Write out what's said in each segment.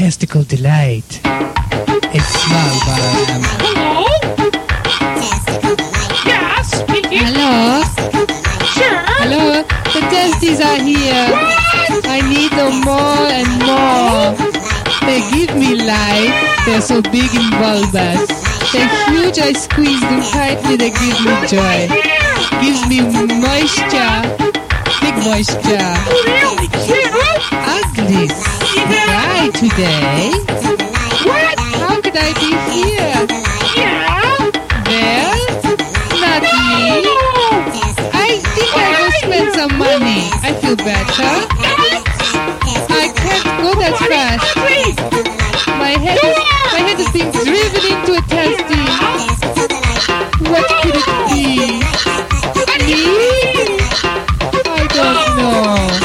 Testicle Delight. It's small, but Hello? Testicle Delight. Yes, speaking. hello? Sure. Hello? The testes are here. What? I need them more and more. They give me life. They're so big and bulbous. They're huge. I squeeze them tightly. They give me joy. Gives me moisture. Big moisture. Really cute. Ugly. Cry today. What? How could I be here? Yeah. There? Not me. I think I will spend some money. I feel better. I can't go that fast. My head is being driven into a testing. What could it be? Me? I don't know.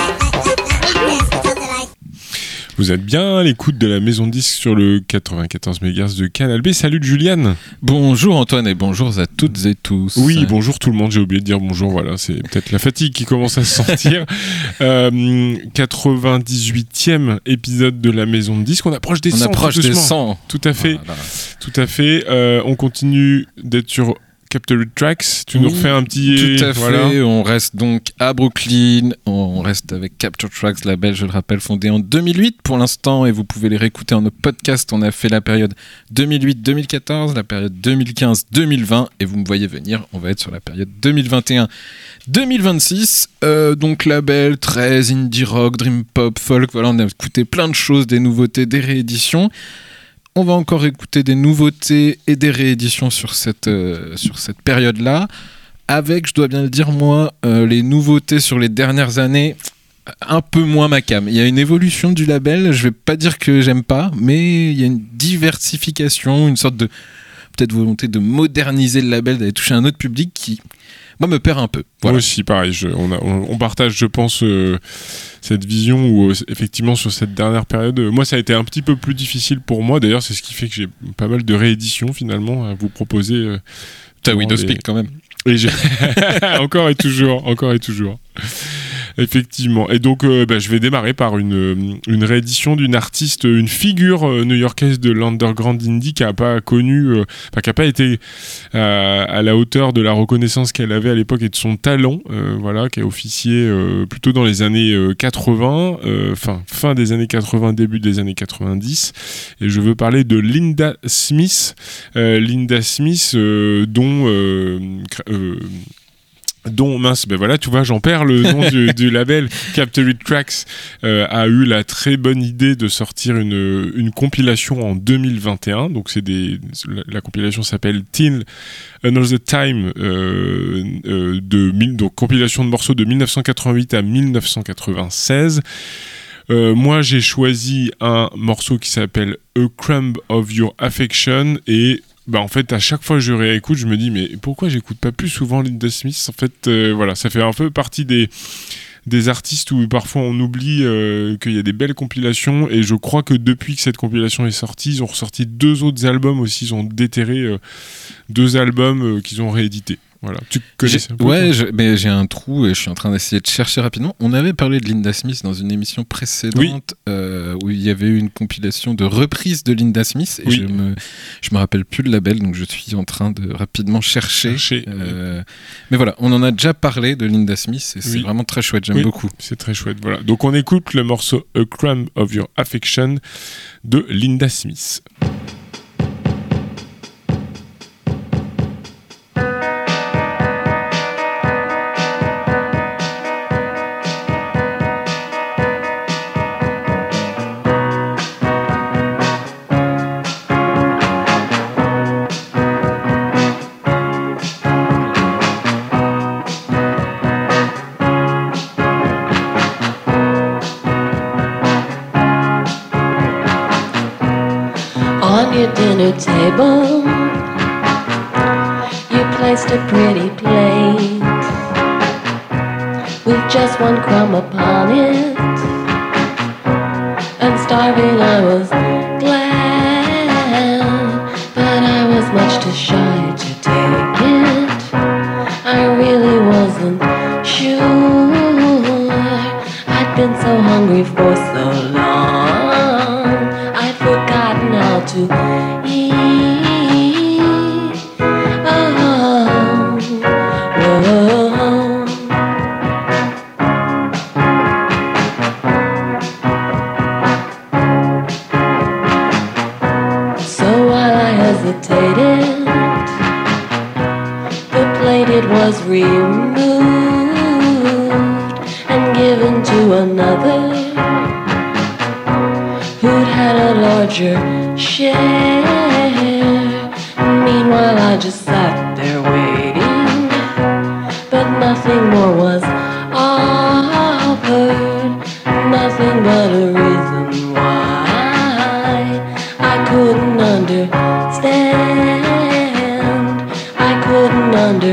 Vous êtes bien à l'écoute de la Maison Disque sur le 94 MHz de Canal B. Salut Juliane. Bonjour Antoine et bonjour à toutes et tous. Oui, bonjour tout le monde, j'ai oublié de dire bonjour, voilà, c'est peut-être la fatigue qui commence à se sentir. 98e épisode de la Maison de Disque, on approche des 100. On approche des 100. Tout à fait, Voilà. tout à fait. On continue d'être sur Captured Tracks, tu nous refais un petit... Tout à fait, on reste donc à Brooklyn, on reste avec Captured Tracks, label, je le rappelle, fondé en 2008 pour l'instant, et vous pouvez les réécouter en nos podcasts. On a fait la période 2008-2014, la période 2015-2020, et vous me voyez venir, on va être sur la période 2021-2026, donc label très indie rock, dream pop, folk, voilà, on a écouté plein de choses, des nouveautés, des rééditions. On va encore écouter des nouveautés et des rééditions sur cette période-là. Avec, je dois bien le dire, moi, les nouveautés sur les dernières années, un peu moins ma came. Il y a une évolution du label, je vais pas dire que j'aime pas, mais il y a une diversification, une sorte de peut-être volonté de moderniser le label, d'aller toucher un autre public qui... moi, me perd un peu. Voilà. Moi aussi, pareil. On partage, je pense, cette vision où, effectivement, sur cette dernière période, moi, ça a été un petit peu plus difficile pour moi. D'ailleurs, c'est ce qui fait que j'ai pas mal de rééditions, finalement, à vous proposer. T'as Widowspeak quand même. Et j'ai... encore et toujours. Effectivement. Et donc, je vais démarrer par une réédition d'une artiste, une figure new-yorkaise de l'underground indie qui a pas connu, qui a pas été à la hauteur de la reconnaissance qu'elle avait à l'époque et de son talent, qui a officié plutôt dans les années 80, fin des années 80, début des années 90. Et je veux parler de Linda Smith. Linda Smith, dont mince, tu vois, j'en perds le nom du label. Captured Tracks a eu la très bonne idée de sortir une compilation en 2021. Donc la compilation s'appelle Till Another Time, donc compilation de morceaux de 1988 à 1996. Moi, j'ai choisi un morceau qui s'appelle A Crumb of Your Affection et en fait, à chaque fois que je réécoute, je me dis mais pourquoi j'écoute pas plus souvent Linda Smith ? En fait, ça fait un peu partie des artistes où parfois on oublie qu'il y a des belles compilations, et je crois que depuis que cette compilation est sortie, ils ont ressorti 2 autres albums aussi, ils ont déterré 2 albums qu'ils ont réédités. Voilà. Tu connais un peu, mais j'ai un trou et je suis en train d'essayer de chercher rapidement. On avait parlé de Linda Smith dans une émission précédente, où il y avait eu une compilation de reprises de Linda Smith, et je me rappelle plus le label, donc je suis en train de rapidement chercher. Mais voilà, on en a déjà parlé de Linda Smith et c'est vraiment très chouette, j'aime beaucoup. C'est très chouette, voilà. Donc on écoute le morceau A Crumb of Your Affection de Linda Smith. Dinner table, you placed a pretty plate with just one crumb upon it, and starving I was glad, but I was much too shy to take it. I really wasn't sure, I'd been so hungry for so long, I to eat. Oh, whoa. So while I hesitated, the plate it was removed and given to another who'd had a larger share. Meanwhile I just sat there waiting, but nothing more was offered, nothing but a reason why I couldn't understand. I couldn't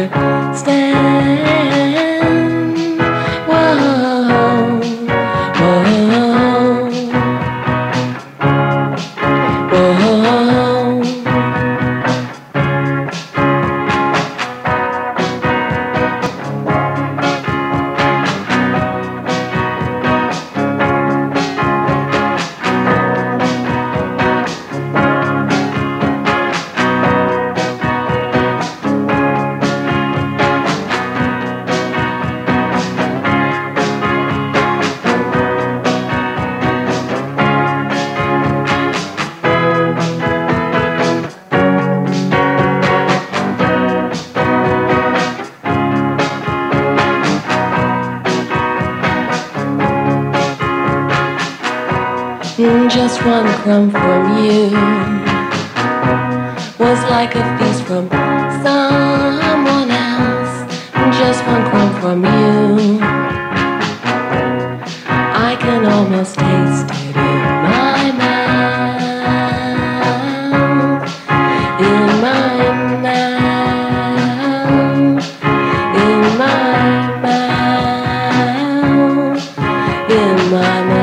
understand. Whoa, whoa, whoa. Just one crumb from you was like a feast from someone else. Just one crumb from you, I can almost taste it in my mouth, in my mouth, in my mouth, in my mouth.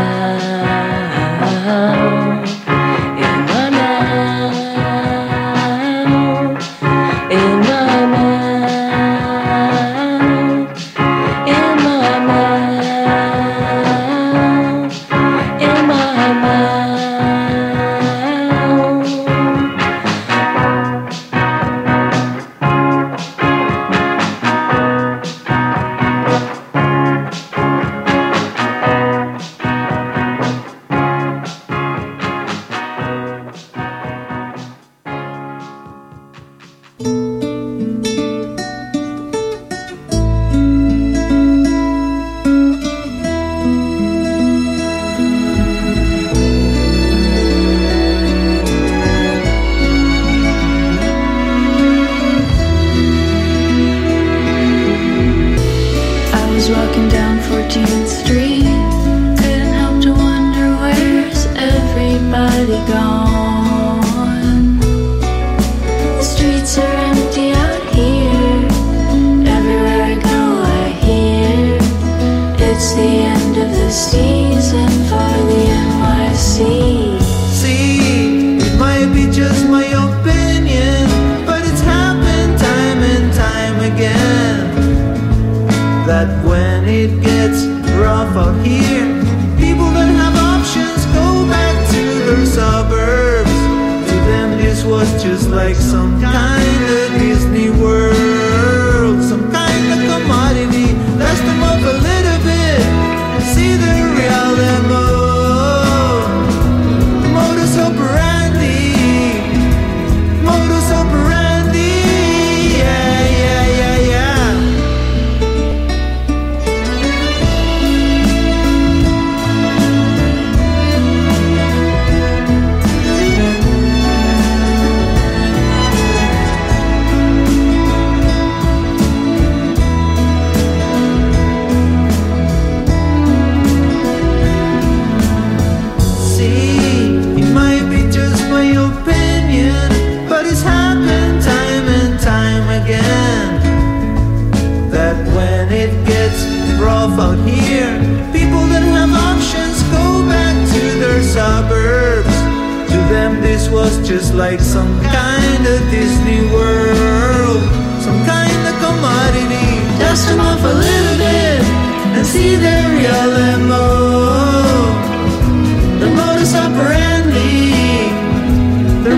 The modus operandi, the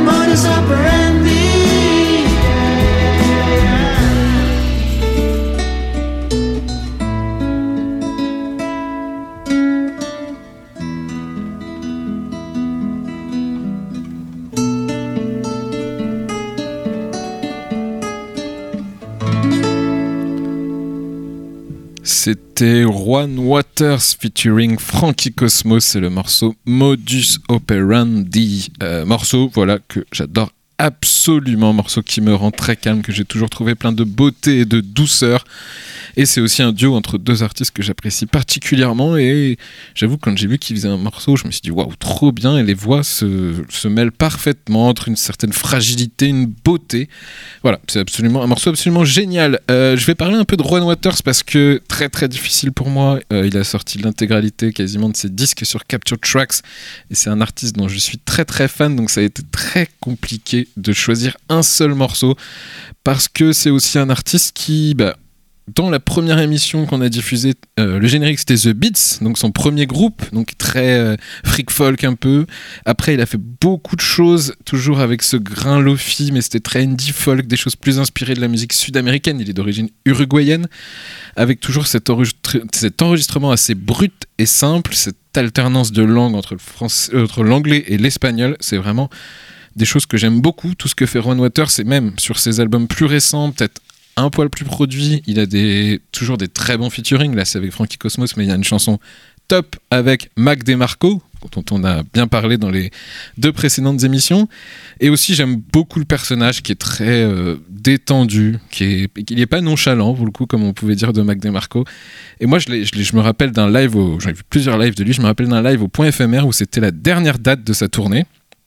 C'était Juan Waters featuring Frankie Cosmos, c'est le morceau Modus Operandi. Morceau, voilà, que j'adore absolument, morceau qui me rend très calme, que j'ai toujours trouvé plein de beauté et de douceur. Et c'est aussi un duo entre deux artistes que j'apprécie particulièrement. Et j'avoue, quand j'ai vu qu'ils faisaient un morceau, je me suis dit waouh, trop bien. Et les voix se mêlent parfaitement entre une certaine fragilité, une beauté. Voilà, c'est absolument un morceau absolument génial. Je vais parler un peu de Juan Waters parce que très très difficile pour moi. Il a sorti l'intégralité quasiment de ses disques sur Captured Tracks. Et c'est un artiste dont je suis très très fan. Donc ça a été très compliqué de choisir un seul morceau parce que c'est aussi un artiste qui... dans la première émission qu'on a diffusée, le générique c'était The Beats, donc son premier groupe, donc très freak folk un peu. Après il a fait beaucoup de choses, toujours avec ce grain lofi, mais c'était très indie folk, des choses plus inspirées de la musique sud-américaine. Il est d'origine uruguayenne, avec toujours cet enregistrement assez brut et simple, cette alternance de langue entre l'anglais et l'espagnol. C'est vraiment des choses que j'aime beaucoup, tout ce que fait Juan Waters, et même sur ses albums plus récents, peut-être un poil plus produit, il a toujours des très bons featuring. Là, c'est avec Frankie Cosmos, mais il y a une chanson top avec Mac DeMarco, dont on a bien parlé dans les 2 précédentes émissions. Et aussi, j'aime beaucoup le personnage qui est très détendu, il n'est pas nonchalant, pour le coup, comme on pouvait dire de Mac DeMarco. Et moi, je me rappelle d'un live, j'en ai vu plusieurs lives de lui, je me rappelle d'un live au Point éphémère où c'était la dernière date de sa tournée.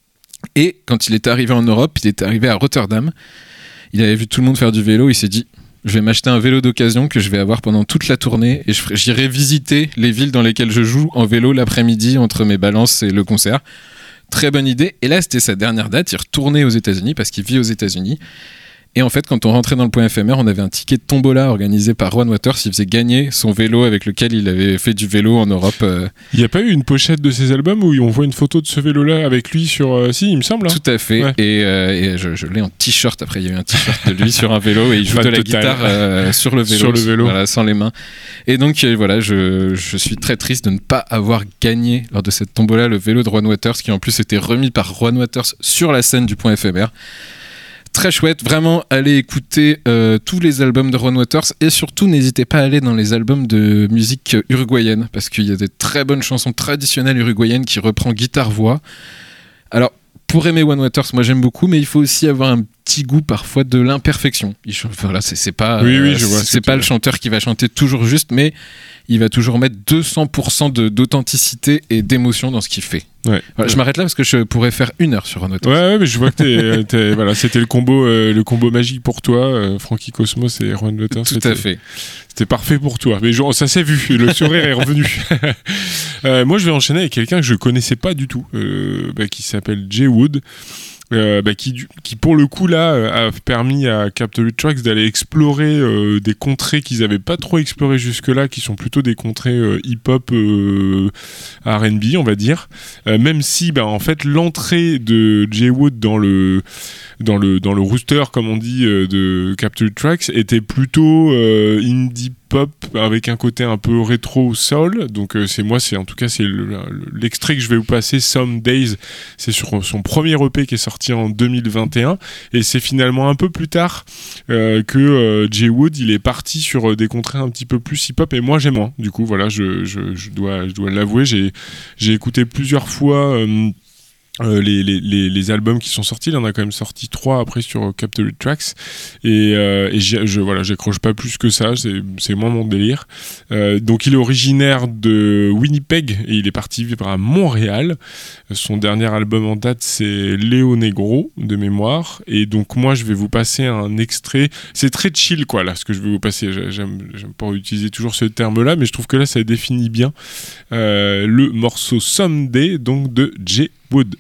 Et quand il était arrivé en Europe, il était arrivé à Rotterdam. Il avait vu tout le monde faire du vélo, il s'est dit je vais m'acheter un vélo d'occasion que je vais avoir pendant toute la tournée et j'irai visiter les villes dans lesquelles je joue en vélo l'après-midi entre mes balances et le concert. Très bonne idée. Et là, c'était sa dernière date, il retournait aux États-Unis parce qu'il vit aux États-Unis. Et en fait, quand on rentrait dans le Point éphémère, on avait un ticket de tombola organisé par Juan Waters. Il faisait gagner son vélo avec lequel il avait fait du vélo en Europe. Il n'y a pas eu une pochette de ses albums où on voit une photo de ce vélo-là avec lui sur... Si, il me semble. Hein. Tout à fait. Ouais. Et je l'ai en t-shirt. Après, il y a eu un t-shirt de lui sur un vélo et il joue de la guitare sur le vélo. Sur le vélo. Voilà, sans les mains. Et donc, voilà, je suis très triste de ne pas avoir gagné lors de cette tombola le vélo de Juan Waters, qui en plus était remis par Juan Waters sur la scène du Point éphémère. Très chouette, vraiment allez écouter tous les albums de Juan Waters et surtout n'hésitez pas à aller dans les albums de musique uruguayenne parce qu'il y a des très bonnes chansons traditionnelles uruguayennes qui reprend guitare-voix. Alors pour aimer Juan Waters, moi j'aime beaucoup, mais il faut aussi avoir un petit goût parfois de l'imperfection. Voilà, c'est pas, je vois, c'est pas le chanteur qui va chanter toujours juste, mais il va toujours mettre 200% d'authenticité et d'émotion dans ce qu'il fait. Ouais. Voilà, je m'arrête là parce que je pourrais faire 1 heure sur Juan Waters. Ouais, mais je vois que voilà, c'était le combo magique pour toi, Frankie Cosmos et Juan Waters. Tout à fait. C'était parfait pour toi. Mais ça s'est vu, le sourire est revenu. Moi, je vais enchaîner avec quelqu'un que je connaissais pas du tout, qui s'appelle Jay Wood. Qui pour le coup là a permis à Captured Tracks d'aller explorer des contrées qu'ils n'avaient pas trop explorées jusque-là, qui sont plutôt des contrées hip-hop R&B on va dire, même si en fait l'entrée de Jay Wood dans le rooster comme on dit de Captured Tracks était plutôt indie pop avec un côté un peu rétro soul. Donc c'est l'extrait que je vais vous passer, Some Days, c'est sur son premier EP qui est sorti en 2021 et c'est finalement un peu plus tard que Jay Wood il est parti sur des contrées un petit peu plus hip hop et moi j'aime moins. Du coup voilà, je dois l'avouer, j'ai écouté plusieurs fois les albums qui sont sortis. Il en a quand même sorti 3 après sur Captured Tracks et j'accroche pas plus que ça, c'est moins mon délire. Donc il est originaire de Winnipeg et il est parti vivre à Montréal. Son dernier album en date c'est Léo Negro de mémoire, et donc moi je vais vous passer un extrait. C'est très chill quoi là ce que je vais vous passer. J'aime pas utiliser toujours ce terme là, mais je trouve que là ça définit bien le morceau Someday donc de Jay Wood.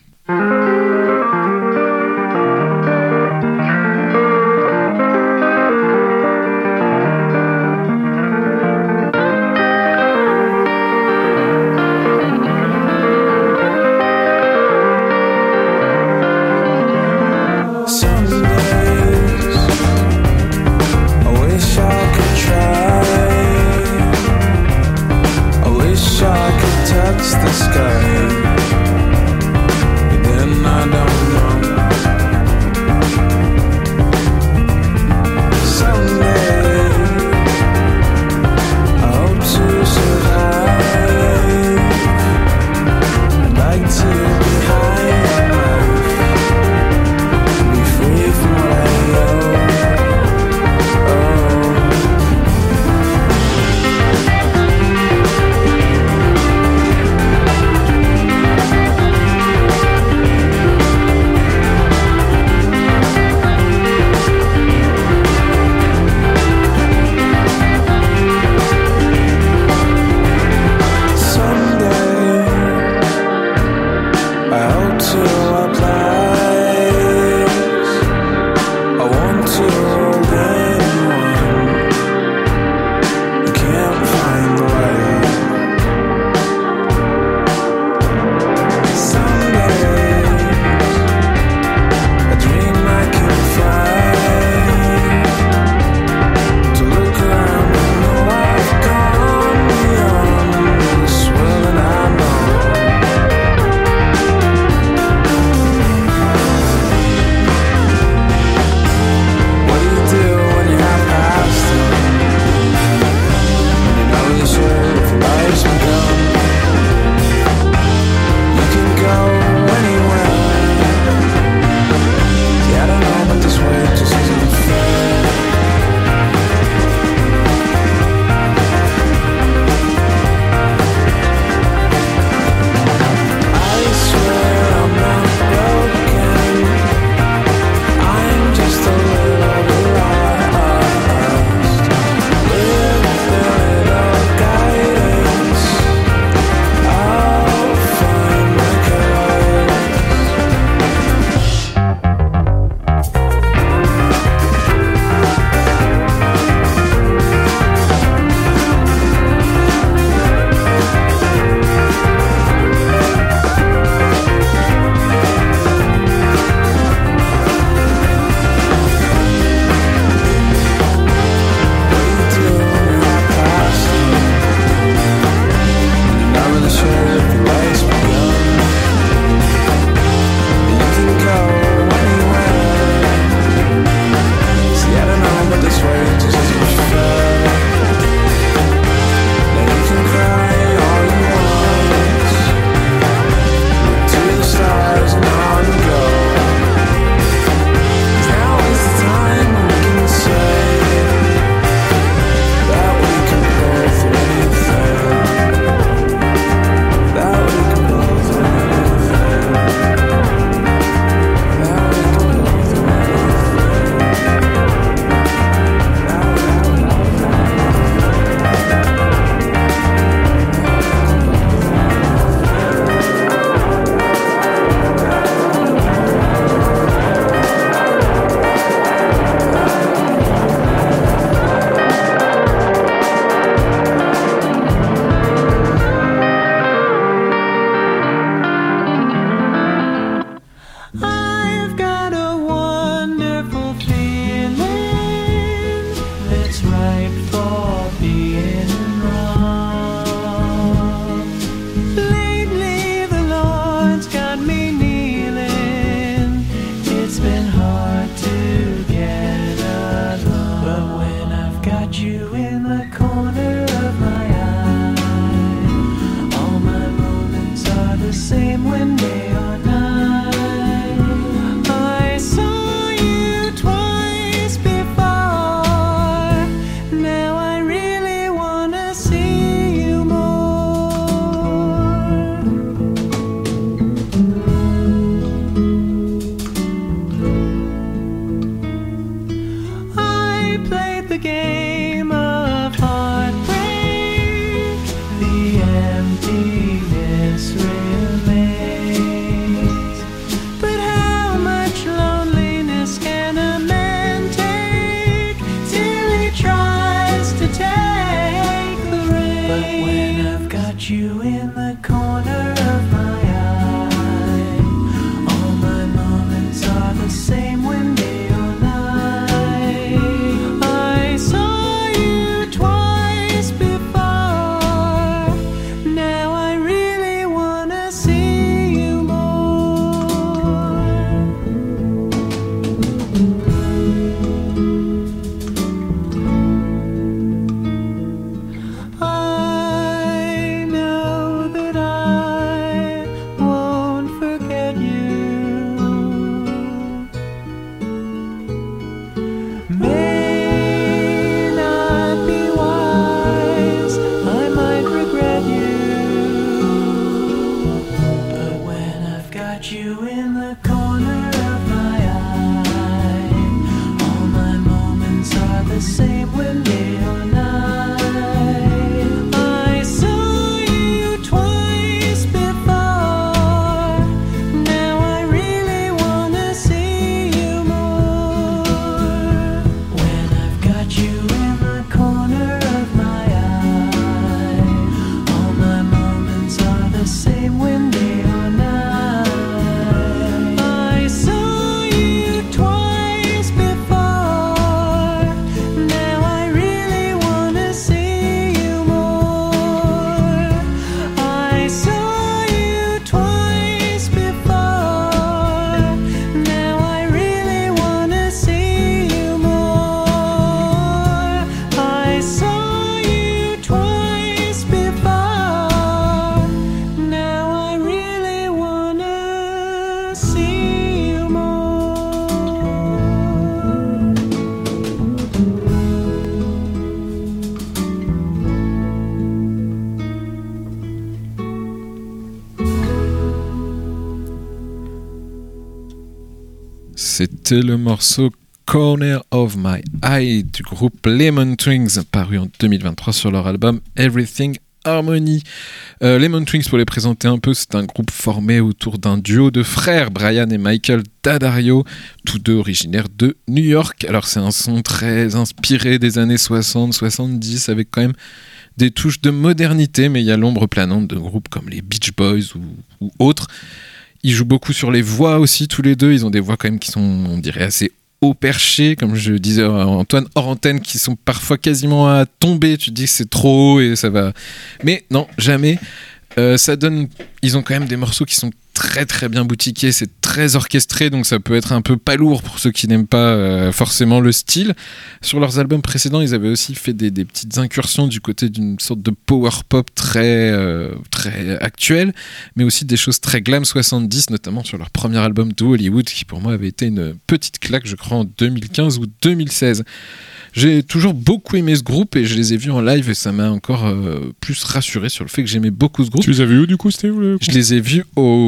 The sky, then I C'était le morceau Corner of My Eye du groupe Lemon Twigs, paru en 2023 sur leur album Everything Harmony. Lemon Twigs, pour les présenter un peu, c'est un groupe formé autour d'un duo de frères, Brian et Michael D'Addario, tous deux originaires de New York. Alors c'est un son très inspiré des années 60-70, avec quand même des touches de modernité, mais il y a l'ombre planante de groupes comme les Beach Boys ou autres. Ils jouent beaucoup sur les voix aussi, tous les deux. Ils ont des voix quand même qui sont, on dirait, assez haut perché, comme je disais à Antoine, hors antenne, qui sont parfois quasiment à tomber. Tu te dis que c'est trop haut et ça va. Mais non, jamais. Ça donne. Ils ont quand même des morceaux qui sont très très bien boutiqués, c'est très orchestré, donc ça peut être un peu pas lourd pour ceux qui n'aiment pas forcément le style. Sur leurs albums précédents, ils avaient aussi fait des petites incursions du côté d'une sorte de power pop très actuelle, mais aussi des choses très glam 70, notamment sur leur premier album de Hollywood, qui pour moi avait été une petite claque, je crois en 2015 ou 2016. J'ai toujours beaucoup aimé ce groupe et je les ai vus en live et ça m'a encore plus rassuré sur le fait que j'aimais beaucoup ce groupe. Tu les as vus où du coup, c'était où Je les ai vus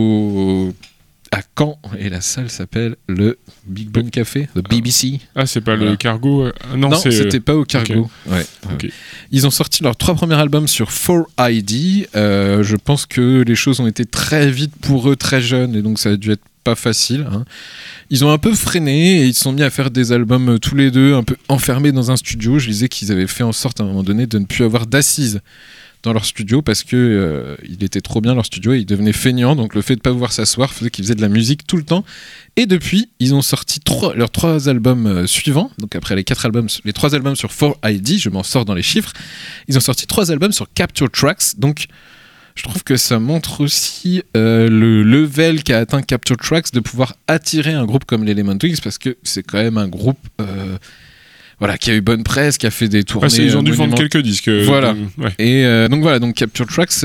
à Caen et la salle s'appelle le Big Ben Café, le BBC. Ah, c'est pas le Cargo Non, c'était pas au Cargo. Okay. Ouais. Okay. Ils ont sorti leurs 3 premiers albums sur 4ID. Je pense que les choses ont été très vite pour eux, très jeunes, et donc ça a dû être pas facile. Hein. Ils ont un peu freiné et ils se sont mis à faire des albums tous les deux, un peu enfermés dans un studio. Je disais qu'ils avaient fait en sorte à un moment donné de ne plus avoir d'assises dans leur studio parce que il était trop bien leur studio et ils devenaient feignants, donc le fait de pas pouvoir s'asseoir faisait qu'ils faisaient de la musique tout le temps. Et depuis, ils ont sorti leurs 3 albums suivants, donc après les 3 albums sur 4ID, je m'en sors dans les chiffres, ils ont sorti 3 albums sur Capture Tracks, donc je trouve que ça montre aussi le level qu'a atteint Capture Tracks de pouvoir attirer un groupe comme les Lemon Twigs, parce que c'est quand même un groupe qui a eu bonne presse, qui a fait des tournées. Ils ont dû vendre quelques disques. Voilà. Ouais. Et donc Capture Tracks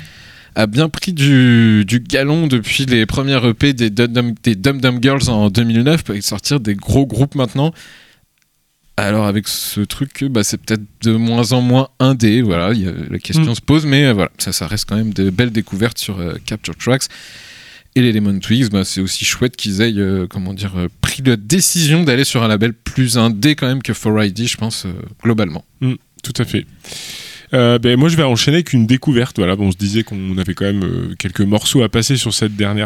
a bien pris du galon depuis les premières EP des Dum Dum Girls en 2009, pour sortir des gros groupes maintenant. Alors avec ce truc, c'est peut-être de moins en moins indé, voilà, la question se pose, mais voilà, ça reste quand même de belles découvertes sur Capture Tracks. Et les Lemon Twigs, c'est aussi chouette qu'ils aient pris la décision d'aller sur un label plus indé quand même que 4ID, je pense, globalement. Tout à fait. Moi je vais enchaîner avec une découverte. Voilà, on se disait qu'on avait quand même quelques morceaux à passer sur cette dernière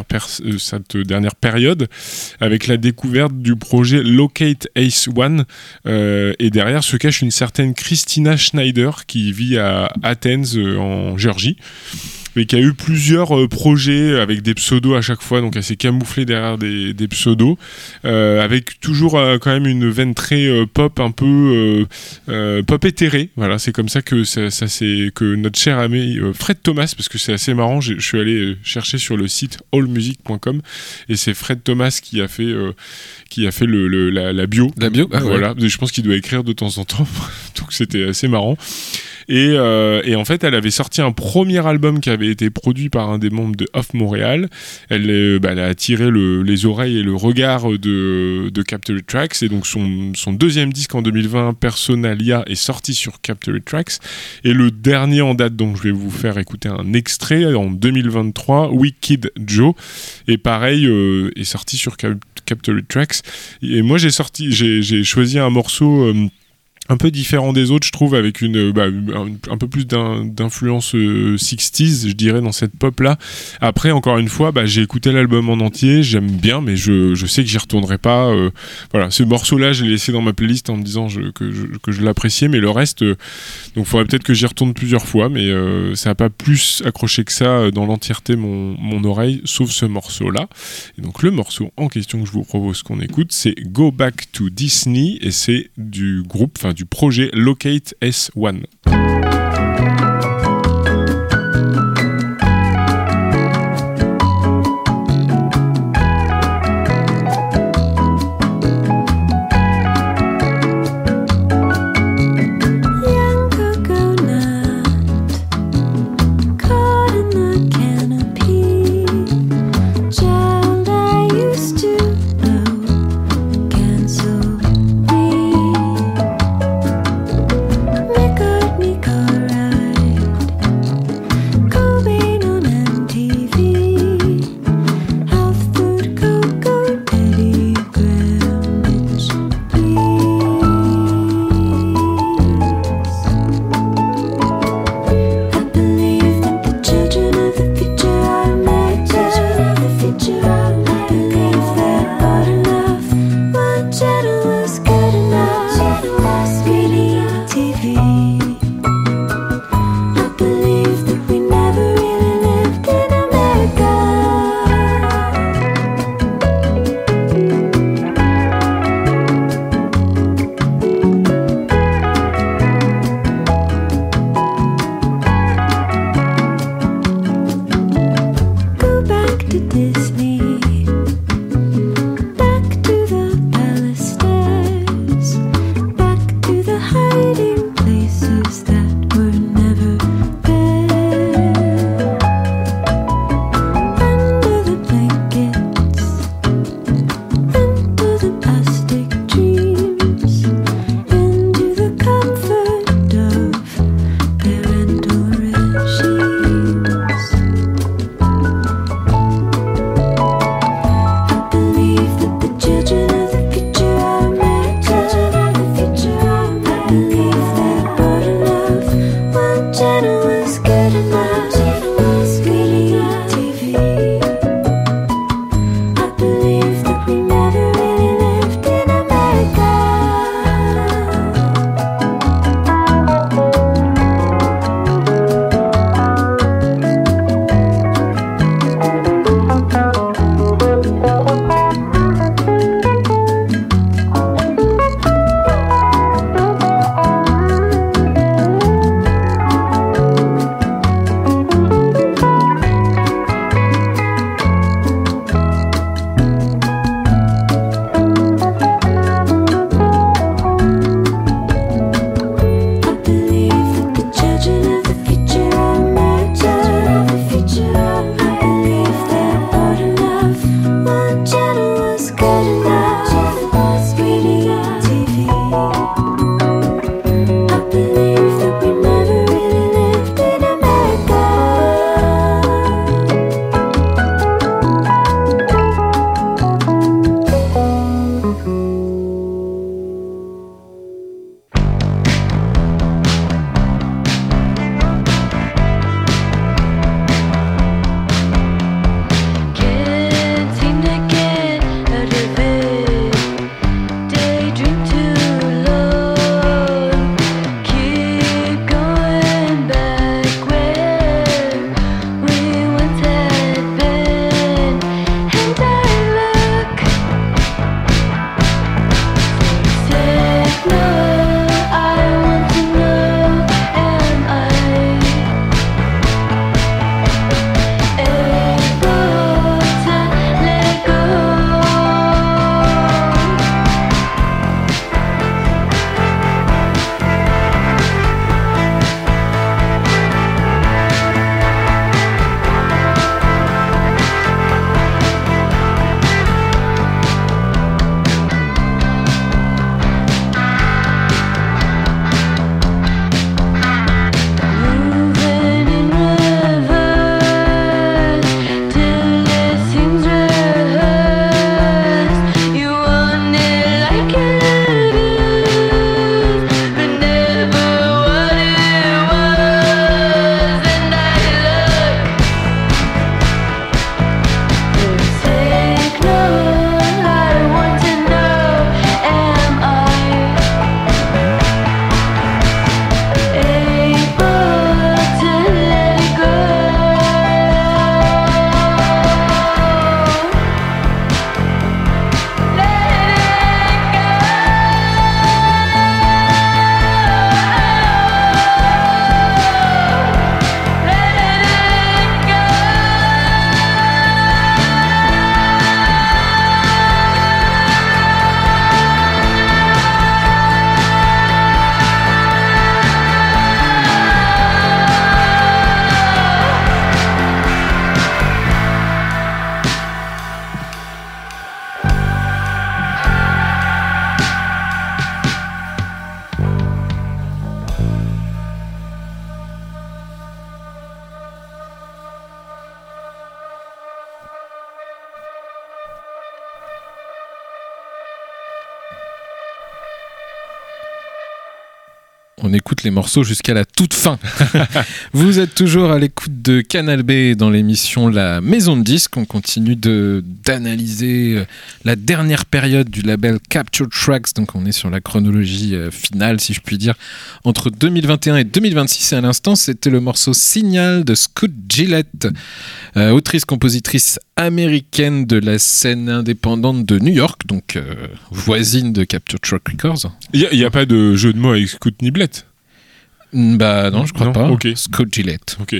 période, avec la découverte du projet Locate Ace One, et derrière se cache une certaine Christina Schneider qui vit à Athens en Géorgie, et qui a eu plusieurs projets avec des pseudos à chaque fois, donc elle s'est camouflée derrière des pseudos, avec toujours quand même une veine très pop, un peu pop éthérée. Voilà, c'est comme ça que que notre cher ami Fred Thomas, parce que c'est assez marrant, je suis allé chercher sur le site allmusic.com et c'est Fred Thomas qui a fait la bio. La bio, voilà. Ouais. Je pense qu'il doit écrire de temps en temps, donc c'était assez marrant. Et en fait, elle avait sorti un premier album qui avait été produit par un des membres de Off Montréal. Elle a attiré les oreilles et le regard de Capture Tracks, et donc son deuxième disque en 2020, Personalia, est sorti sur Capture Tracks, et le dernier en date, donc je vais vous faire écouter un extrait, en 2023, Wicked Joe, et pareil, est sorti sur Capture Tracks. Et moi j'ai choisi un morceau un peu différent des autres, je trouve, avec un peu plus d'influence 60s, je dirais, dans cette pop-là. Après, encore une fois, j'ai écouté l'album en entier, j'aime bien, mais je sais que j'y retournerai pas. Voilà, ce morceau-là, je l'ai laissé dans ma playlist en me disant que je l'appréciais, mais le reste, donc il faudrait peut-être que j'y retourne plusieurs fois, mais ça n'a pas plus accroché que ça dans l'entièreté mon oreille, sauf ce morceau-là. Et donc le morceau en question que je vous propose qu'on écoute, c'est Go Back to Disney, et c'est du projet Locate S1. Caught channel was good enough. Radio, TV. I believe that we never really lived in America. Can't seem to get out of it. Daydream too long. Keep going back where we once had been. And I look signal. I want to know, am I able to let go? Moving in reverse till it seems rehearsed. You want it like it is, but never what it was. And I look for signal. I want to know, am I able to let it go? On écoute les morceaux jusqu'à la toute fin. Vous êtes toujours à l'écoute de Canal B dans l'émission La Maison de Disques. On continue d'analyser la dernière période du label Captured Tracks. Donc on est sur la chronologie finale, si je puis dire, entre 2021 et 2026. Et à l'instant, c'était le morceau Signal de Scoot Gillette, autrice-compositrice américaine de la scène indépendante de New York, donc voisine de Captured Track Records. Il n'y a pas de jeu de mots avec Scoot Niblett. Bah non, je crois Non, pas. ok. Scoot Gillette. Ok.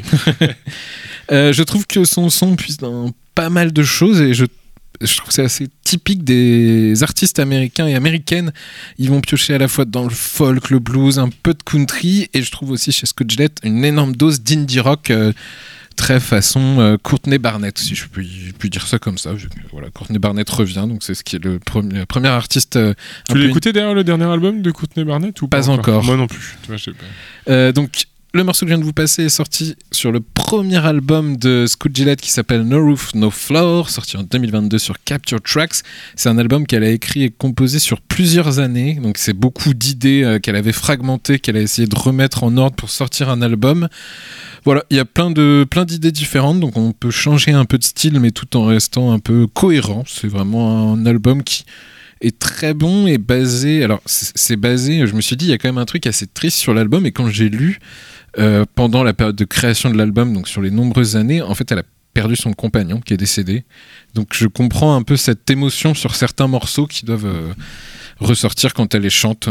Je trouve que son son puise dans pas mal de choses et je trouve que c'est assez typique des artistes américains et américaines. Ils vont piocher à la fois dans le folk, le blues, un peu de country, et je trouve aussi chez Scoot Gillette une énorme dose d'indie rock, très façon Courtney Barnett, si je puis dire ça comme ça. Voilà, Courtney Barnett revient, donc c'est ce qui est le premier artiste. Tu l'as écouté d'ailleurs le dernier album de Courtney Barnett ou pas encore. Moi non plus. Tu vois, je sais pas. Donc le morceau que je viens de vous passer est sorti sur le premier album de Scoot Gillette qui s'appelle No Roof, No Floor, sorti en 2022 sur Captured Tracks. C'est un album qu'elle a écrit et composé sur plusieurs années, donc c'est beaucoup d'idées qu'elle avait fragmentées, qu'elle a essayé de remettre en ordre pour sortir un album. Voilà, il y a plein d'idées différentes, donc on peut changer un peu de style, mais tout en restant un peu cohérent. C'est vraiment un album qui est très bon et basé... Alors, c'est basé... Je me suis dit, il y a quand même un truc assez triste sur l'album, et quand j'ai lu, pendant la période de création de l'album, donc sur les nombreuses années, en fait, elle a perdu son compagnon qui est décédé. Donc, je comprends un peu cette émotion sur certains morceaux qui doivent ressortir quand elle les chante,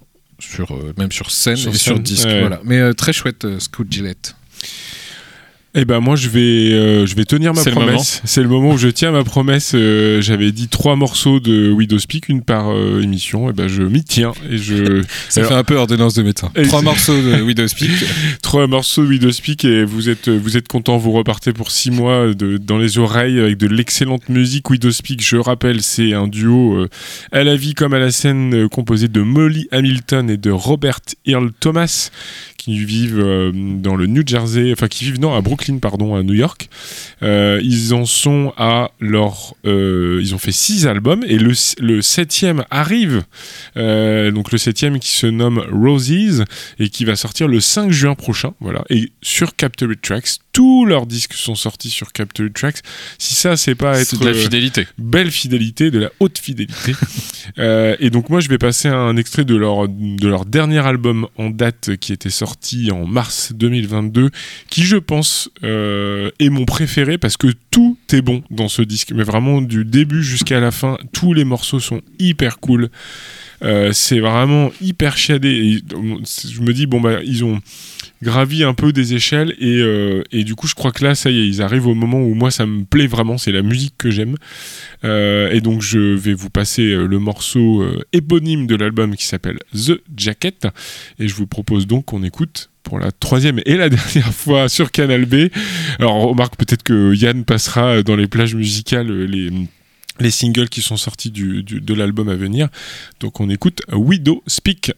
même sur scène et sur disque. Ouais. Voilà. Mais très chouette, Scoot Gillette. Eh ben moi je vais tenir ma C'est le promesse. C'est le moment où je tiens ma promesse. J'avais dit 3 morceaux de Widowspeak, une par émission. Et ben je m'y tiens et Ça fait un peu ordonnance de médecin. 3 morceaux de Widowspeak. 3 morceaux de Widowspeak et vous êtes content, vous repartez pour 6 mois dans les oreilles avec de l'excellente musique. Widowspeak, je rappelle, c'est un duo à la vie comme à la scène composé de Molly Hamilton et de Robert Earl Thomas qui vivent dans le New Jersey, enfin qui vivent à Brooklyn, à New York. Ils en sont à ils ont fait 6 albums et le 7e arrive. Donc le 7e qui se nomme Roses et qui va sortir le 5 juin prochain. Voilà. Et sur Captured Tracks, tous leurs disques sont sortis sur Captured Tracks. Si ça, c'est pas être de la fidélité, belle fidélité, de la haute fidélité. Et donc moi, je vais passer un extrait de leur dernier album en date qui était sorti en mars 2022, qui je pense est mon préféré parce que tout est bon dans ce disque, mais vraiment du début jusqu'à la fin, tous les morceaux sont hyper cool. C'est vraiment hyper chiadé. Et je me dis ils ont gravi un peu des échelles et du coup je crois que là ça y est, ils arrivent au moment où moi ça me plaît vraiment, c'est la musique que j'aime. Et donc je vais vous passer le morceau éponyme de l'album qui s'appelle The Jacket et je vous propose donc qu'on écoute pour la 3e et la dernière fois sur Canal B. Alors on remarque peut-être que Yann passera dans les plages musicales les singles qui sont sortis de l'album à venir. Donc on écoute Widowspeak.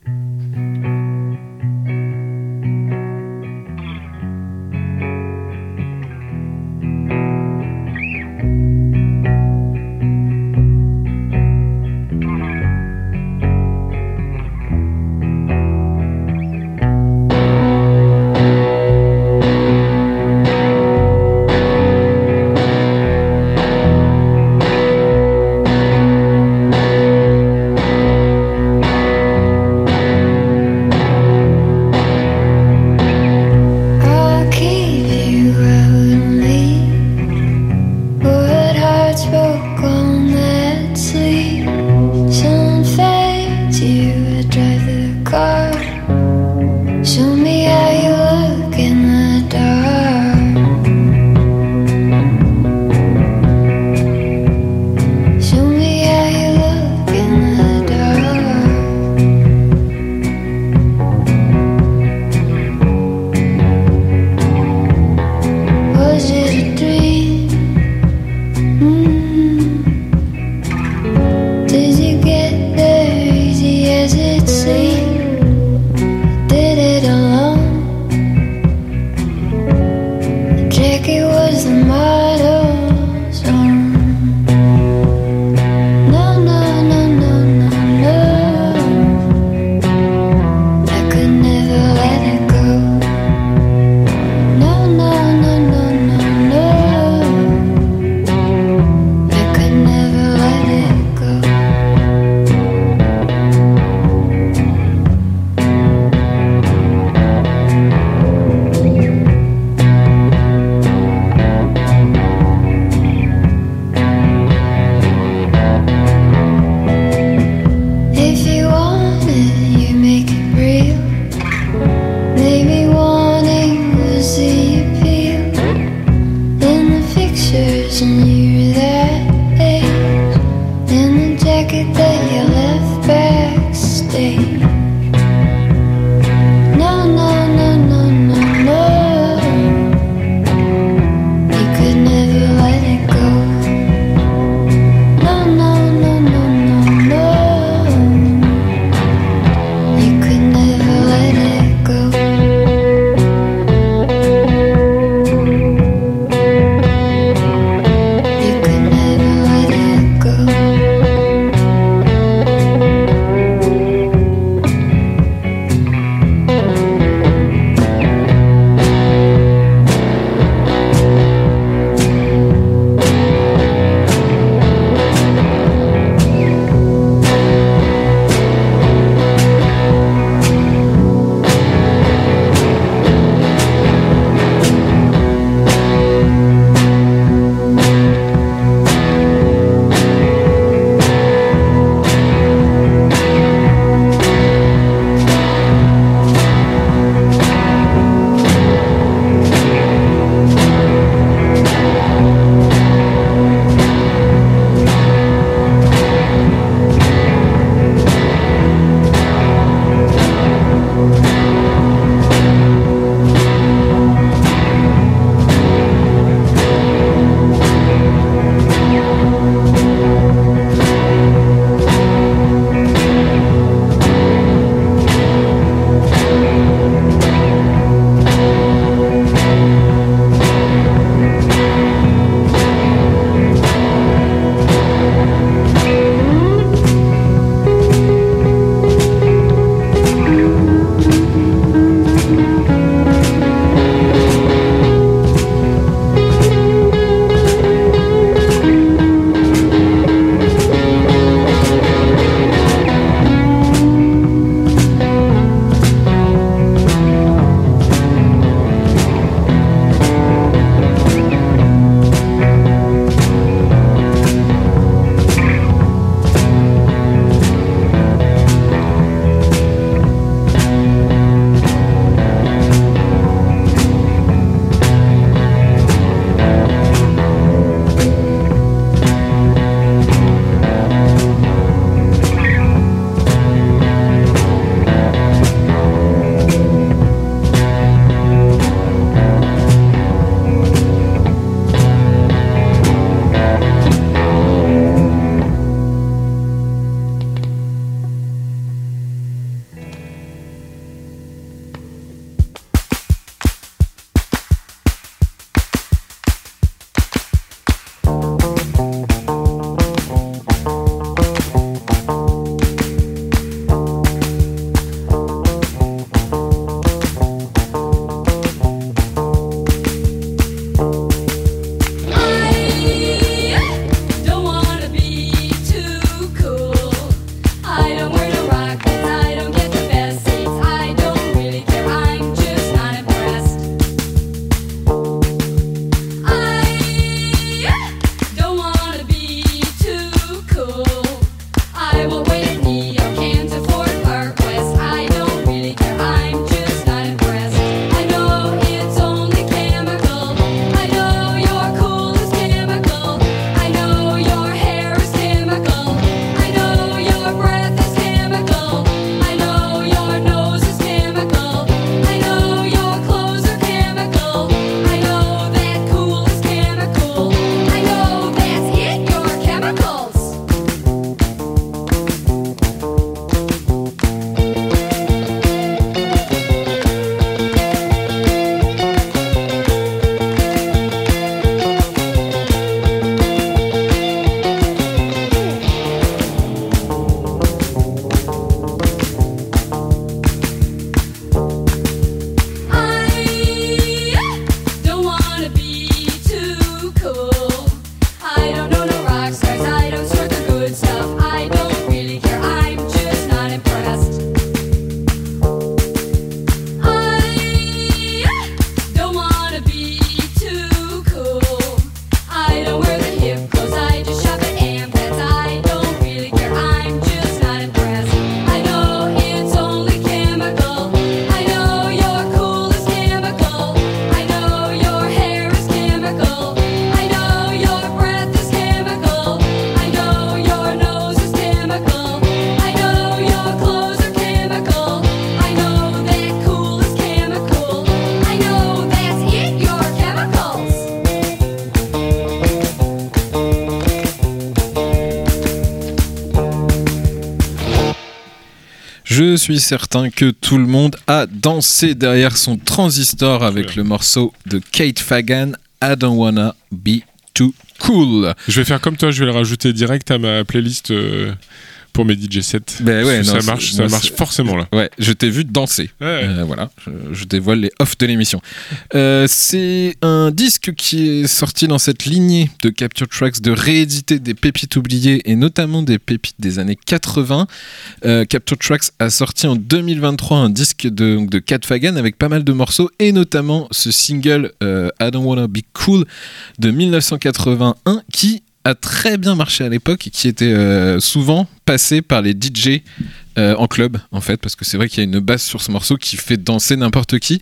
Je suis certain que tout le monde a dansé derrière son transistor avec le morceau de Kate Fagan, I Don't Wanna Be Too Cool. Je vais faire comme toi, je vais le rajouter direct à ma playlist pour mes DJ sets. Ben ouais, ça marche forcément là. Ouais, je t'ai vu danser. Ouais. Voilà, je dévoile les offs de l'émission. C'est un disque qui est sorti dans cette lignée de Capture Tracks, de rééditer des pépites oubliées et notamment des pépites des années 80. Capture Tracks a sorti en 2023 un disque de Kate Fagan avec pas mal de morceaux et notamment ce single I Don't Wanna Be Cool de 1981 qui a très bien marché à l'époque et qui était souvent passé par les DJ en club en fait, parce que c'est vrai qu'il y a une basse sur ce morceau qui fait danser n'importe qui.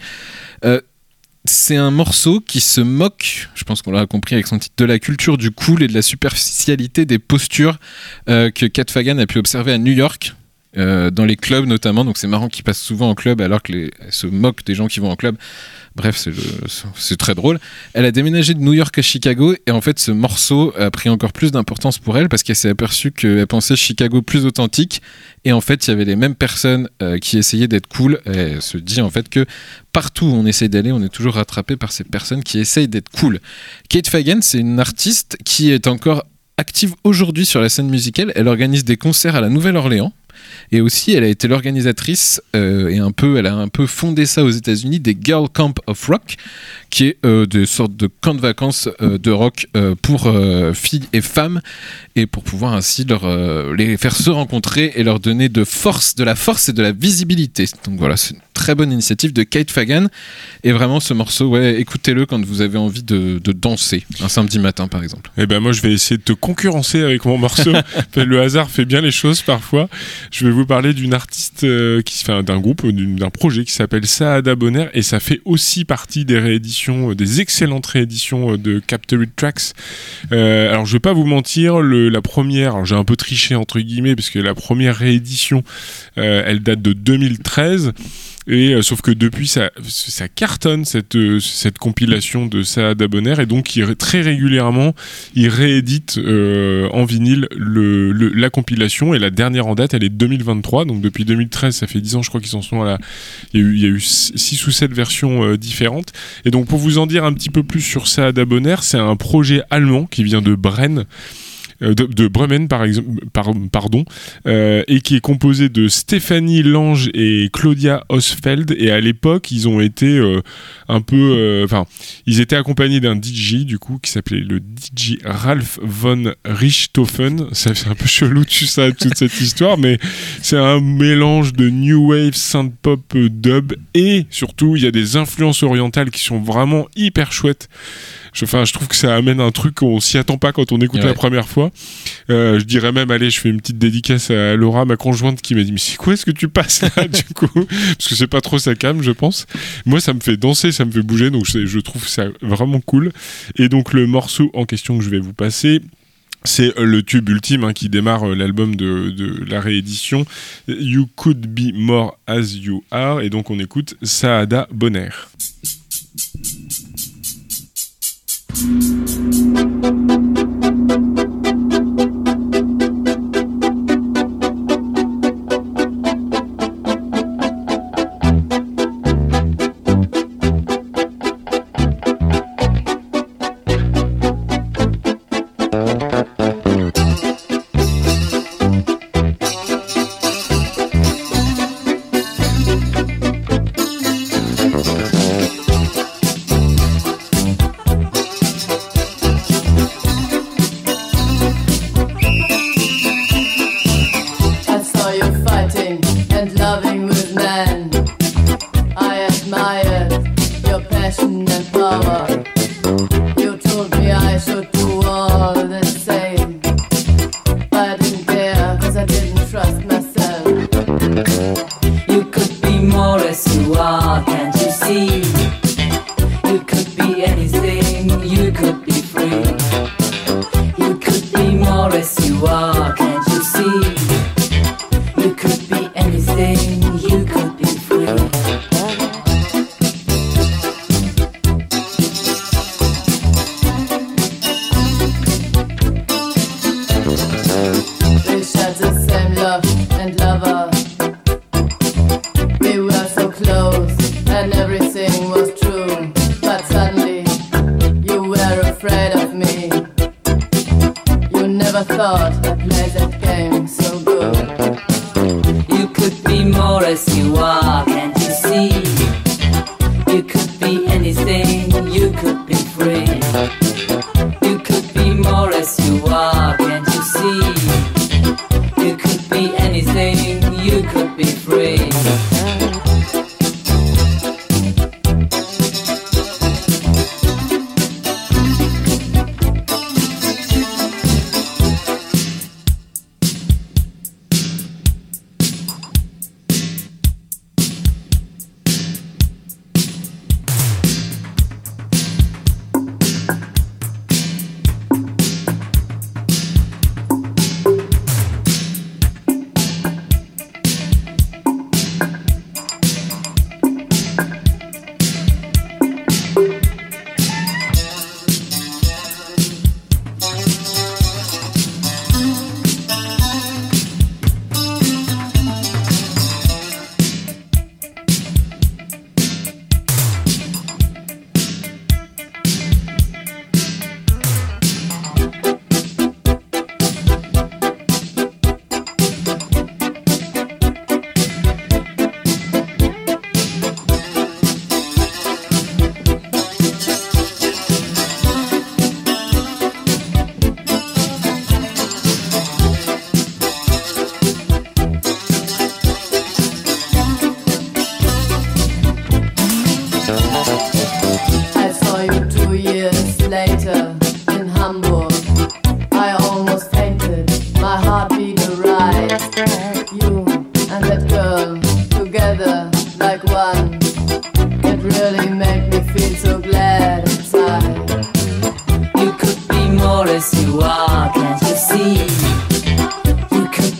C'est un morceau qui se moque, je pense qu'on l'a compris avec son titre, de la culture du cool et de la superficialité des postures que Kate Fagan a pu observer à New York. Dans les clubs notamment, donc c'est marrant qu'ils passent souvent en club alors qu'elle se moque des gens qui vont en club. Bref, c'est très drôle. Elle a déménagé de New York à Chicago et en fait ce morceau a pris encore plus d'importance pour elle parce qu'elle s'est aperçue qu'elle pensait Chicago plus authentique et en fait il y avait les mêmes personnes qui essayaient d'être cool et elle se dit en fait que partout où on essaye d'aller on est toujours rattrapé par ces personnes qui essayent d'être cool. Kate Fagan, c'est une artiste qui est encore active aujourd'hui sur la scène musicale. Elle organise des concerts à la Nouvelle-Orléans. Et aussi, elle a été l'organisatrice elle a un peu fondé ça aux États-Unis, des Girl Camp of Rock, qui est des sortes de camps de vacances de rock pour filles et femmes, et pour pouvoir ainsi les faire se rencontrer et leur donner de la force et de la visibilité. Donc voilà, c'est une très bonne initiative de Kate Fagan. Et vraiment, ce morceau, ouais, écoutez-le quand vous avez envie de danser, un samedi matin par exemple. Eh ben moi, je vais essayer de te concurrencer avec mon morceau. Le hasard fait bien les choses parfois. Je vais vous parler d'une artiste d'un groupe, d'un projet qui s'appelle Saada Bonner, et ça fait aussi partie des rééditions, des excellentes rééditions de Capture Tracks. Alors je vais pas vous mentir, la première, alors j'ai un peu triché entre guillemets parce que la première réédition, elle date de 2013. Et sauf que depuis ça cartonne cette compilation de Saada Bonner, et donc très régulièrement il réédite en vinyle la compilation, et la dernière en date elle est 2023, donc depuis 2013 ça fait 10 ans je crois qu'ils en sont il y a eu 6 ou 7 versions différentes. Et donc pour vous en dire un petit peu plus sur Saada Bonner, c'est un projet allemand qui vient de Bremen, pardon, et qui est composé de Stéphanie Lange et Claudia Osfeld. Et à l'époque, ils ont été ils étaient accompagnés d'un DJ du coup qui s'appelait le DJ Ralph von Richthofen. Ça fait un peu chelou tout ça, toute cette histoire, mais c'est un mélange de new wave, synth pop, dub, et surtout il y a des influences orientales qui sont vraiment hyper chouettes. Je trouve que ça amène un truc qu'on s'y attend pas quand on écoute la première fois. Je dirais même, allez, je fais une petite dédicace à Laura, ma conjointe, qui m'a dit mais c'est quoi ce que tu passes là du coup, parce que c'est pas trop sa cam, je pense. Moi ça me fait danser, ça me fait bouger, donc je trouve ça vraiment cool. Et donc le morceau en question que je vais vous passer, c'est le tube ultime qui démarre l'album de la réédition, You Could Be More As You Are, et donc on écoute Saada Bonner.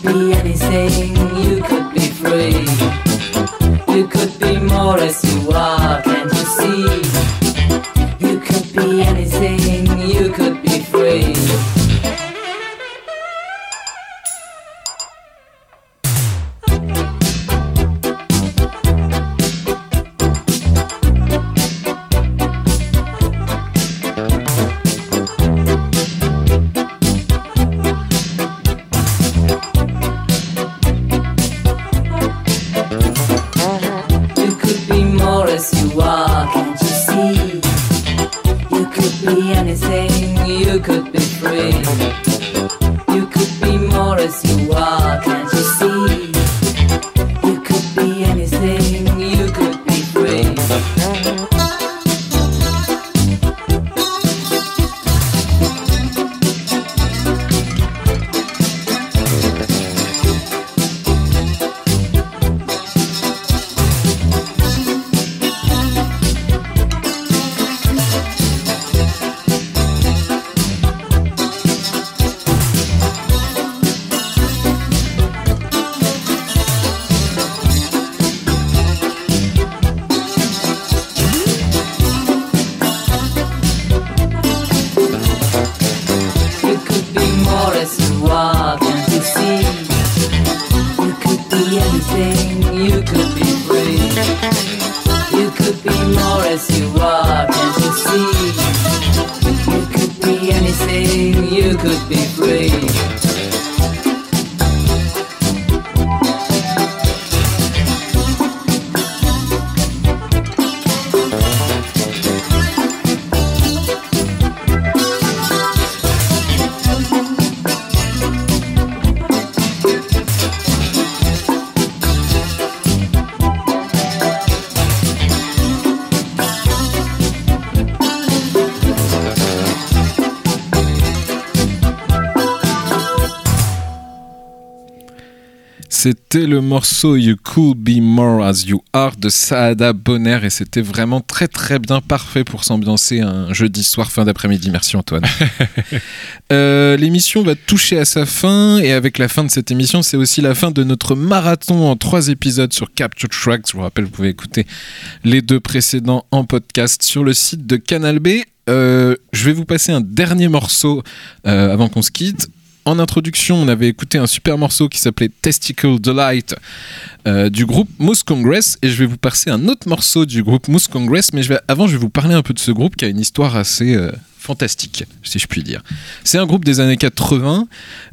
be anything, you could be free. You could be more as you are, can't you see? You could be anything, you could be free. You are, can't you see? You could be anything, you could be free. You could be more as you are, can't you see? You could be anything, you could be free. C'était le morceau You Could Be More As You Are de Saada Bonner et c'était vraiment très très bien, parfait pour s'ambiancer un jeudi soir fin d'après-midi. Merci Antoine. L'émission va toucher à sa fin et avec la fin de cette émission, c'est aussi la fin de notre marathon en 3 épisodes sur Captured Tracks. Je vous rappelle, vous pouvez écouter les 2 précédents en podcast sur le site de Canal B. Je vais vous passer un dernier morceau avant qu'on se quitte. En introduction, on avait écouté un super morceau qui s'appelait Testicle Delight du groupe Moose Congress et je vais vous passer un autre morceau du groupe Moose Congress, mais avant je vais vous parler un peu de ce groupe qui a une histoire assez fantastique, si je puis dire. C'est un groupe des années 80.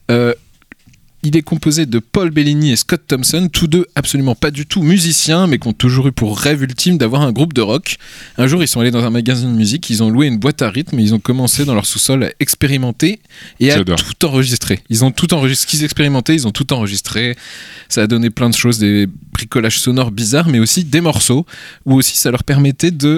Il est composé de Paul Bellini et Scott Thompson, tous deux absolument pas du tout musiciens, mais qui ont toujours eu pour rêve ultime d'avoir un groupe de rock. Un jour, ils sont allés dans un magasin de musique, ils ont loué une boîte à rythme, et ils ont commencé dans leur sous-sol à expérimenter et à tout enregistrer. Ils ont tout enregistré, ce qu'ils expérimentaient, ils ont tout enregistré. Ça a donné plein de choses, des bricolages sonores bizarres, mais aussi des morceaux, où aussi ça leur permettait de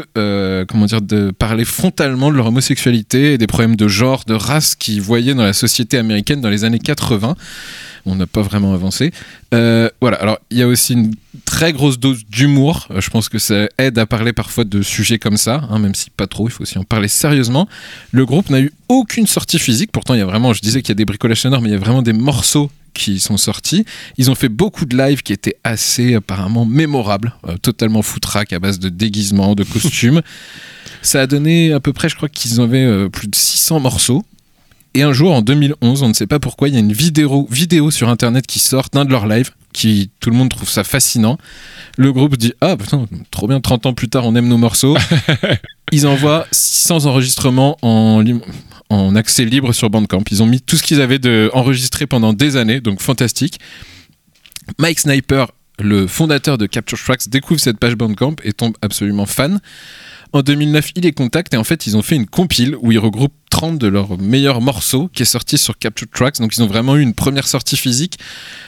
parler frontalement de leur homosexualité et des problèmes de genre, de race qu'ils voyaient dans la société américaine dans les années 80. On n'a pas vraiment avancé. Voilà, alors il y a aussi une très grosse dose d'humour. Je pense que ça aide à parler parfois de sujets comme ça, même si pas trop, il faut aussi en parler sérieusement. Le groupe n'a eu aucune sortie physique. Pourtant, il y a vraiment, je disais qu'il y a des bricolages sonores, mais il y a vraiment des morceaux qui sont sortis. Ils ont fait beaucoup de lives qui étaient assez apparemment mémorables, totalement foutraques à base de déguisements, de costumes. Ça a donné à peu près, je crois qu'ils avaient plus de 600 morceaux. Et un jour, en 2011, on ne sait pas pourquoi, il y a une vidéo sur Internet qui sort d'un de leurs lives, qui tout le monde trouve ça fascinant. Le groupe dit « Ah, putain, trop bien, 30 ans plus tard, on aime nos morceaux. » Ils envoient 600 enregistrements en accès libre sur Bandcamp. Ils ont mis tout ce qu'ils avaient enregistré pendant des années, donc fantastique. Mike Sniper, le fondateur de Captured Tracks, découvre cette page Bandcamp et tombe absolument fan. En 2009, il les contacte et en fait, ils ont fait une compile où ils regroupent 30 de leurs meilleurs morceaux qui est sorti sur Captured Tracks. Donc, ils ont vraiment eu une première sortie physique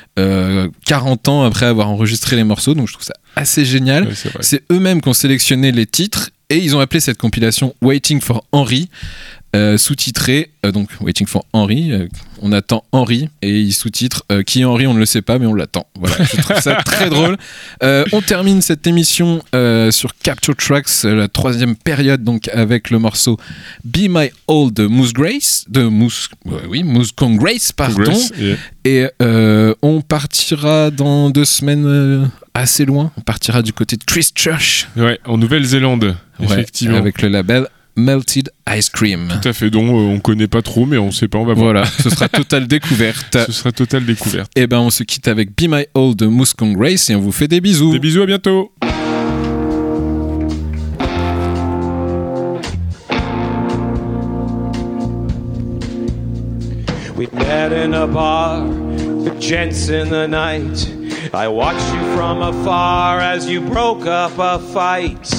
40 ans après avoir enregistré les morceaux. Donc, je trouve ça assez génial. Ouais, c'est eux-mêmes qui ont sélectionné les titres et ils ont appelé cette compilation Waiting for Henry. sous-titré, donc Waiting for Henry, on attend Henry, et il sous-titre qui est Henry, on ne le sait pas, mais on l'attend. Voilà, je trouve ça très drôle. On termine cette émission sur Capture Tracks, la 3e période, donc avec le morceau Be My All de Moose Congrace, pardon. Congrace, yeah. Et on partira dans 2 semaines assez loin. On partira du côté de Christchurch. Ouais, en Nouvelle-Zélande, effectivement. Avec le label Melted Ice Cream. Tout à fait, dont on connaît pas trop, mais on sait pas, on va voir. Voilà, ce sera totale découverte. Ce sera totale découverte. Et ben on se quitte avec Be My All de Moose Congrace et on vous fait des bisous. Des bisous, à bientôt. We met in a bar, the gents in the night. I watched you from afar as you broke up a fight.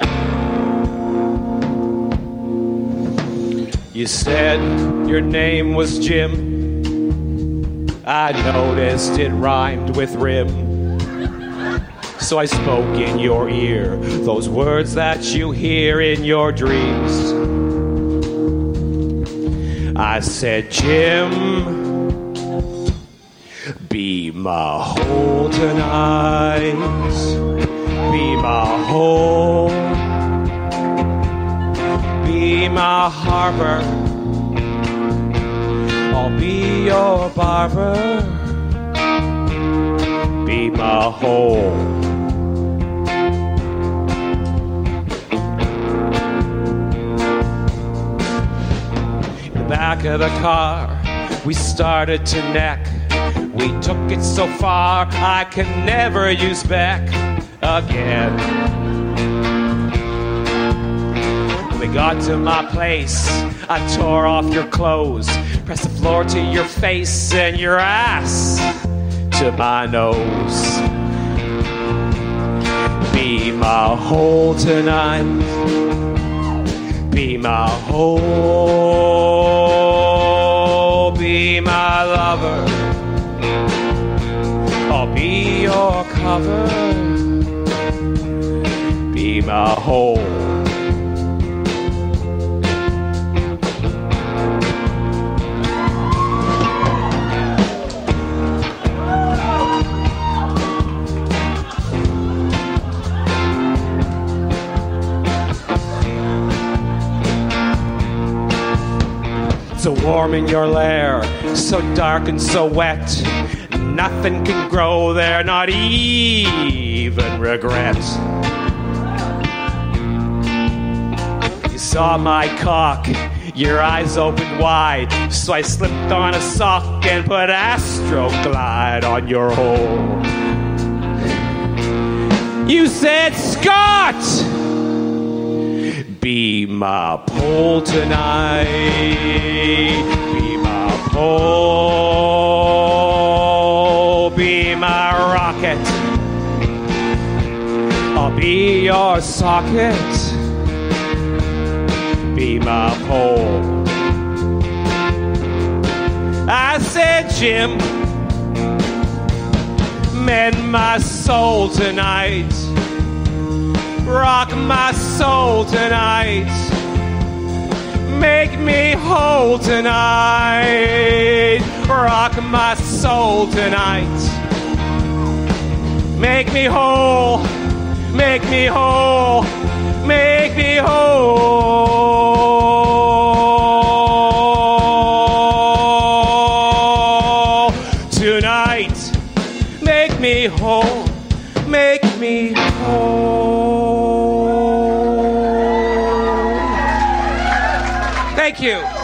You said your name was Jim. I noticed it rhymed with rim. So I spoke in your ear those words that you hear in your dreams. I said, Jim, be my whole tonight. Be my whole. Be my harbor. I'll be your barber. Be my whole. In the back of the car, we started to neck. We took it so far, I can never use back again. We got to my place, I tore off your clothes, pressed the floor to your face and your ass to my nose. Be my whole tonight. Be my whole. Be my lover. I'll be your cover. Be my whole. So warm in your lair, so dark and so wet. Nothing can grow there, not even regret. You saw my cock, your eyes opened wide, so I slipped on a sock and put Astroglide on your hole. You said, Scott! Be my pole tonight. Be my pole. Be my rocket. I'll be your socket. Be my pole. I said, Jim, mend my soul tonight. Rock my soul tonight. Make me whole tonight. Rock my soul tonight. Make me whole. Make me whole. Make me whole. Tonight. Make me whole. Make me whole. Thank you.